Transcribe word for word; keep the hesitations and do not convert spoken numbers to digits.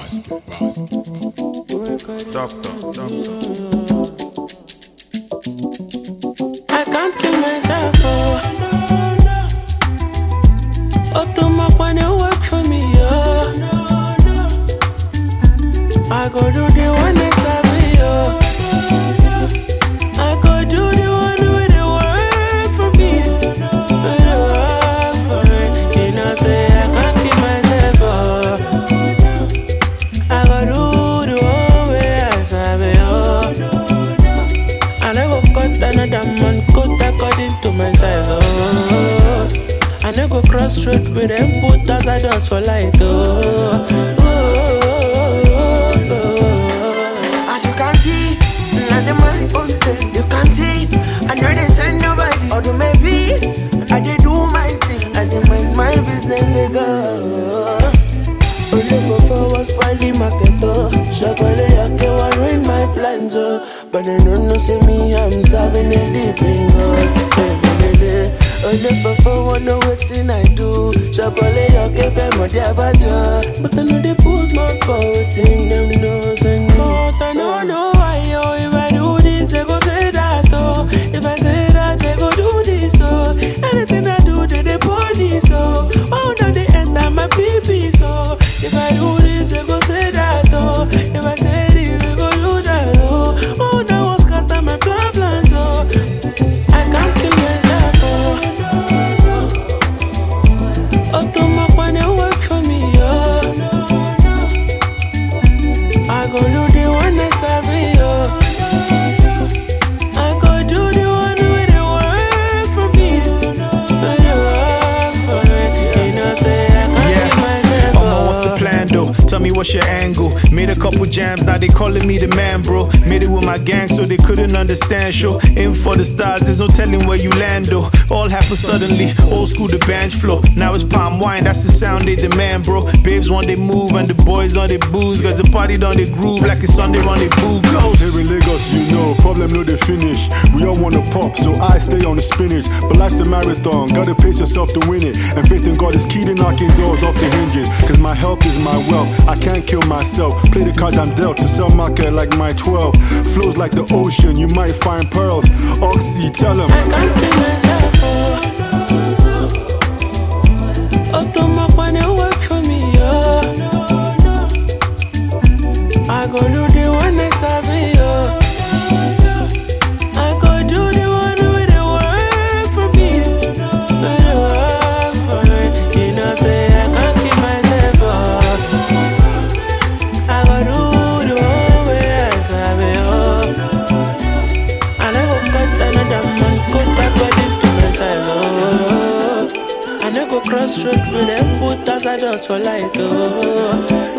Basket, basket. Doctor, doctor. I can't kill myself, oh. Oh, too much when you work for me, oh. I go do the one that's happy, oh. I go do the one with the work for me, with the work for me. You know, say I can't kill myself, oh. I go do the one where I sabi, oh. I never cut another man coat according to my size, oh. I never cross road with them put as I does for light, oh. Oh, oh, oh, oh. As you can see, not the man on them. You can see, I know they send nobody. Or do maybe I did do my thing. I did mind my business, they go. Only for four was finally market, oh. Shabale, I can't ruin my plans, oh. But they don't know, see me, I'm serving a deep in, oh. Only for four, wanna waiting I do. Shabale, I can't pay my dear badger. But I know they put my foot in them nose and But I don't know why, oh. If I do this, they go say that, oh. If I say that, they go do this, oh. Anything I do, they they police, oh. Oh, no, they enter my pee-pee, so. If I do this, they go say that, oh. If I say this, they go do that, oh. Oh, that was scatter my plan plans, oh. I can't kill myself, oh. Oh, too much when you work for me, oh. I go do the one that's happy, oh. I go do the one with the work for me, with the work for me. You know, say I can't Yeah. kill myself, Omo, what's the plan though? Tell me what's your angle. Made a couple jams, now they calling me the man, bro. Made it with my gang, so they couldn't understand. Show aim for the stars, there's no telling where you land though. All happened suddenly, old school the bench flow. Now it's palm wine, that's the sound they demand, bro. Babes want they move and the boys on they booze, cause the party done they groove like it's Sunday on they boo goes. Here in Lagos, you know, problem no they finish. We all wanna pop, so I stay on the spinach. But life's a marathon, gotta pace yourself to win it. And faith in God is key to knocking doors off the hinges. Cause my health is my wealth, I can't kill myself. Play the cards I'm dealt to sell market like my twelve. Flows like the ocean, you might find pearls. Oxy, tell him. I can't kill myself, oh. Oh, too much when you work for me, oh. I go do the one that's happy, oh. I go do the one with the work for me, with the work for me. You know, say I can't kill myself, oh. I go do the one where I sabi, oh. I never cut another man coat according to my size, oh. I never cross road with them put as I does for light, oh.